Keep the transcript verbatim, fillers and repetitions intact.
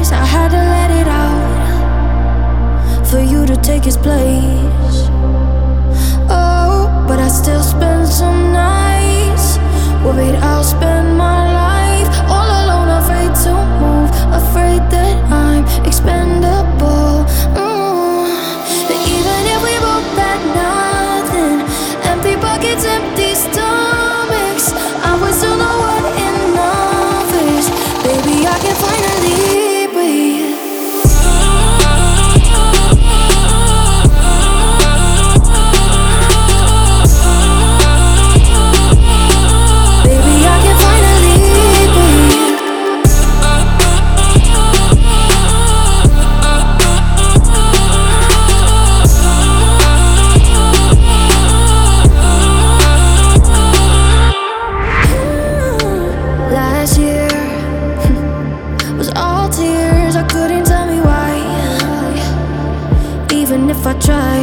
lies, I had to let it out for you to take his place. Oh, but I still spend some nights worried I'll spend my life all alone, afraid to move, afraid that I'm expendable. mm. Even if we both had nothing, empty pockets, empty stomachs, I would still know what enough is. Baby, I can finally breathe. Last year was all tears, I couldn't tell me why, even if I tried.